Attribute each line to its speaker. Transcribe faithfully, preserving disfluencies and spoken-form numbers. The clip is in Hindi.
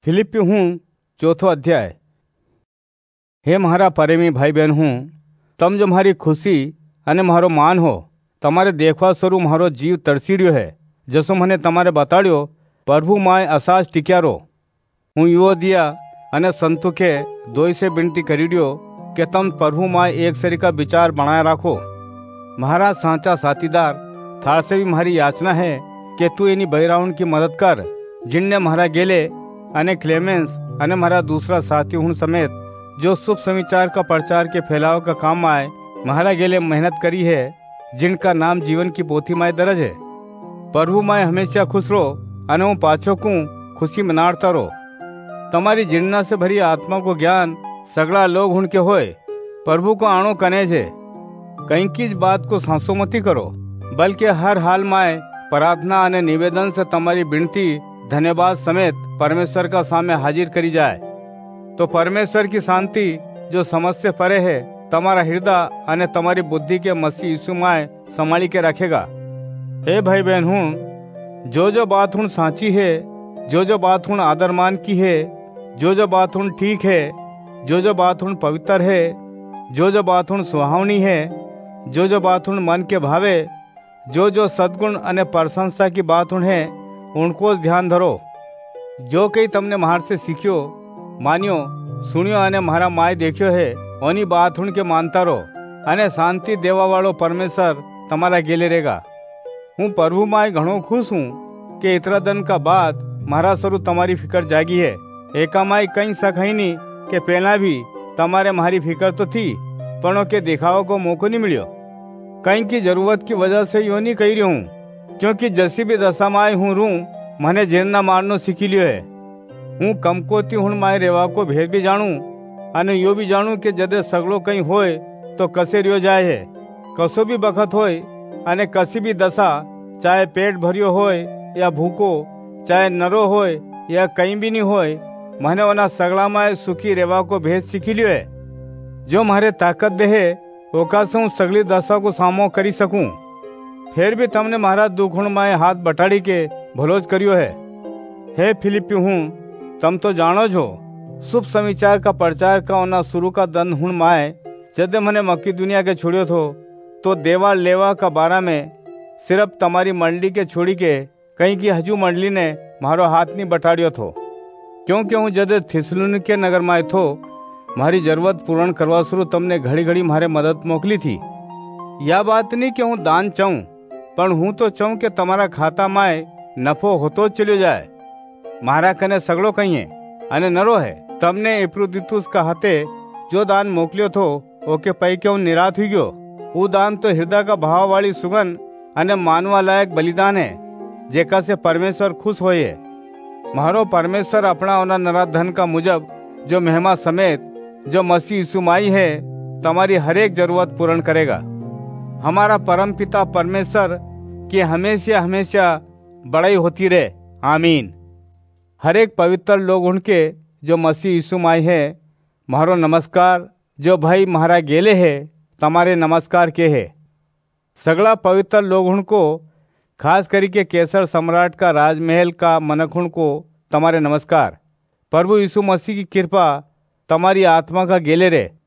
Speaker 1: ફિલિપી હું ચોથો અધ્યાય। હે મારા પ્રેમી ભાઈ બહેન, હું તમ જો મારી ખુશી અને મારો માન હો, તમારે દેખવા સ્વરૂપ મારો જીવ તરસી રહ્યો હે, જસો મને તમારે બતાડ્યો પ્રભુ માય અસાજ ટીક્યારો। હું યુઓદિયા અને સંતુકે દોઈ से विनती કરી રહ્યો કે તમ પ્રભુ માય એક સરીકા વિચાર બનાયા રાખો। મારા સાચા સાથીદાર થાળ से भी મારી યાચના है કે તું એની બૈરાઉન की मदद कर, जिनने मारा गेले अने क्लेमेंस अने मारा दूसरा साथी हूँ समेत जो शुभ समाचार का प्रचार के फैलाव का काम आए मारा गेले मेहनत करी है, जिनका नाम जीवन की पोथी माए दर्ज है। प्रभु माए हमेशा खुश रहो अने हूँ पाछो कूँ खुशी मनाड़ता रहो। तमारी जीर्णा से भरी आत्मा को ज्ञान सगड़ा लोग उनके होए, प्रभु को आणो कने छे। कहीं की बात को सांसो मती करो, बल्कि हर हाल माए प्रार्थना अने निवेदन से तमारी विनती धन्यवाद समेत परमेश्वर का सामने हाजिर करी जाए, तो परमेश्वर की शांति जो समझ से परे है तमारा हृदय अने तमारी बुद्धि के मसीह यीशु माए संभाली के रखेगा। हे भाई बहन, हूँ जो जो बात हूँ साची है, जो जो बात हूँ आदरमान की है, जो जो बात हूँ ठीक है, जो जो बात हूँ पवित्र है, जो जो बात हूँ सुहावनी है, जो जो बात हूँ मन के भावे, जो जो सद्गुण अने प्रशंसा की बात हूँ है, उनको ध्यान धरो। जो कई तमने मार से सीख्यो, मान्यो, सुनियो अने मारा माय देख्यो है, ओनी बात हूँ के मानता रहो, अने शांति देवा वालो परमेश्वर तमारा गेले रहेगा। हूँ प्रभु माय घणो खुश हूँ कि इतरा दिन का बाद मारा स्वरूप तमारी फिकर जागी है। एका माय कहीं सखाई नहीं के पहला भी तमारे मारी फिकर तो थी, पण के दिखावा को मौको नहीं मिलियो। कहीं की जरूरत की वजह से यो नहीं कही रही हूँ, क्योंकि जैसी भी दशा माय हूँ रू मने जीरना मारनो सीखी लियो है। हूँ कमकोती हूँ माय रेवा को भेद भी जानू अने यो भी जानू कि जदे सगलो कहीं होए तो कसे रियो जाए है। कसो भी बखत होए अने कसी भी दशा, चाहे पेट भरियो होए या भूको, चाहे नरो होए या कहीं भी नहीं होए, मने ओना सगला माय सुखी रेवा को भेद सीखी लियो है। जो मारे ताकत दे है ओका से हूँ सगली दशा को सामो करी सकूं। फिर भी तमने मारा दुखुण माए हाथ बटाड़ी के भलोज करियो है। हे फिलिपी, हूँ तम तो जानो जो शुभ समाचार का प्रचार का ओना शुरू का दन हुण माए जदे मने मक्की दुनिया के छोड़ियो थो, तो देवा लेवा का बारा में सिर्फ तमारी मंडली के छोड़ी के कहीं की हजू मंडली ने मारो हाथ नहीं बटाड़ियो थो, क्योंकि हूँ जदे थिस्सलुनीके नगर माए थो मारी जरूरत पूर्ण करवा शुरू तमने घड़ी घड़ी मारे मदद मोकली थी। या बात नहीं कि हूँ दान चाहूं, पण हूँ तो चाहूं कि तमारा खाता माए नफो होतो चलियो जाए। मारा कने सगड़ो कहीं है अने नरो है। तमने एप्रोदितुस का हाथे जो दान मोकलियो थो ओके पै के हूँ निराश हुई गयो। वो दान तो हृदय का भाव वाली सुगंध अने मानवा लायक बलिदान है, जेका से परमेश्वर खुश होए है। मारो परमेश्वर अपना ओना नरा धन का मुजब जो महिमा समेत जो मसीह यीशु माई है तमारी हर एक जरूरत पूर्ण करेगा। हमारा परम पिता परमेश्वर की हमेशा हमेशा बड़ाई होती रहे, आमीन। हर एक पवित्र लोग उनके जो मसीह यीशु माई है मारो नमस्कार, जो भाई महारा गेले है तमारे नमस्कार के है। सगला पवित्र लोग उनको खास करी के केसर सम्राट का राजमहल का मनखुण को तमारे नमस्कार। प्रभु यीशु मसीह की कृपा तमारी आत्मा का गेले रहे।